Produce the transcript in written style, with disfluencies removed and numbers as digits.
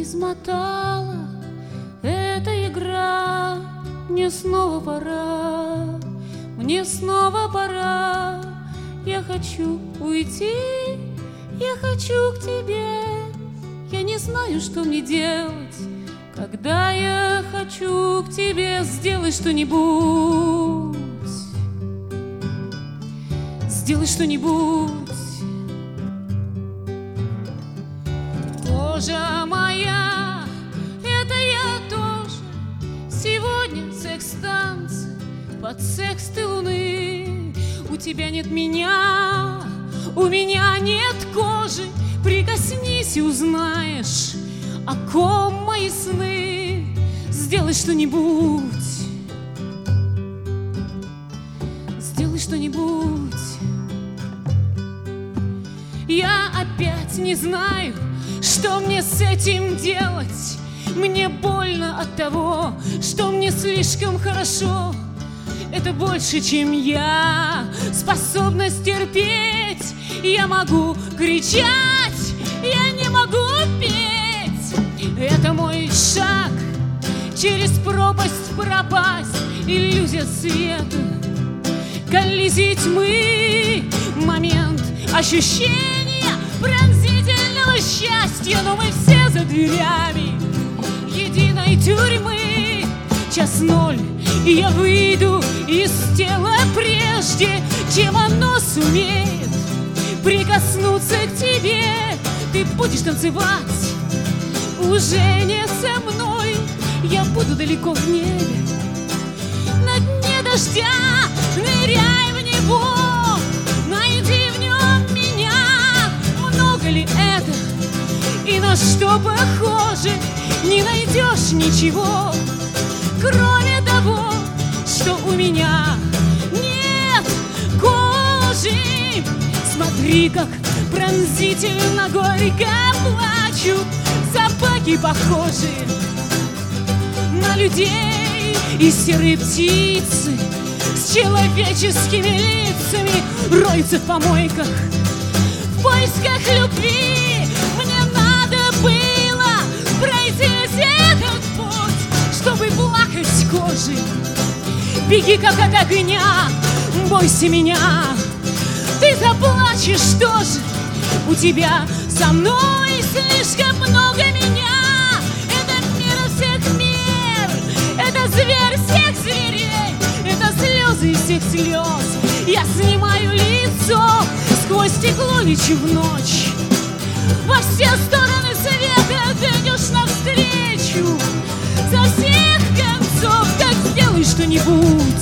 измотала эта игра. Мне снова пора, мне снова пора. Я хочу уйти, я хочу к тебе. Я не знаю, что мне делать, когда я хочу к тебе. Сделай что-нибудь, сделай что-нибудь. Кожа моя, это я тоже. Сегодня секс-танцы под секс ты луны. У тебя нет меня, у меня нет кожи. Прикоснись и узнаешь, о ком мои сны. Сделай что-нибудь, сделай что-нибудь. Я опять не знаю, что мне с этим делать. Мне больно от того, что мне слишком хорошо. Это больше, чем я способна стерпеть. Я могу кричать, я не могу петь. Это мой шаг через пропасть пропасть. Иллюзия света, коллизии тьмы. Момент ощущения пронзительного счастья. Но мы все за дверями единой тюрьмы. Час 0, и я выйду из тела прежде, чем оно сумеет прикоснуться к тебе. Ты будешь танцевать уже не со мной. Я буду далеко в небе, на дне дождя. Ныряй в него, найди в нем меня. Много ли это и на что похоже? Не найдешь ничего, кроме того, что у меня нет кожи. Смотри, как пронзительно горько плачут собаки, похожие на людей. И серые птицы с человеческими лицами роются в помойках в поисках любви. Мне надо было пройти этот путь, чтобы плакать кожей. Беги, как от огня, бойся меня. Ты заплачешь тоже, у тебя со мной слишком много меня. Это мир всех мер, это зверь всех зверей, это слезы из всех слез. Я снимаю лицо, сквозь стекло лечу в ночь. Во все стороны света ты идешь навстречу. Со всех концов, так сделай что-нибудь.